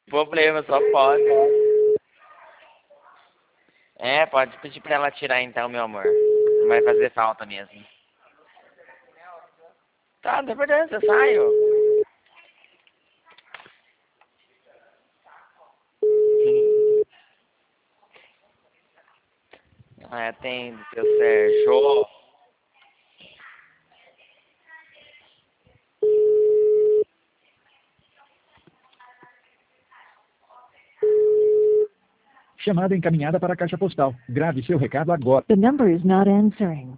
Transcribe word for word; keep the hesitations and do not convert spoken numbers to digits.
Problema, só pode. É, pode pedir pra ela tirar então, meu amor. Não vai fazer falta mesmo. Tá, não tem importância, eu saio. Ah, atende, seu Sérgio. Chamada encaminhada para a caixa postal. Grave seu recado agora. The number is not answering.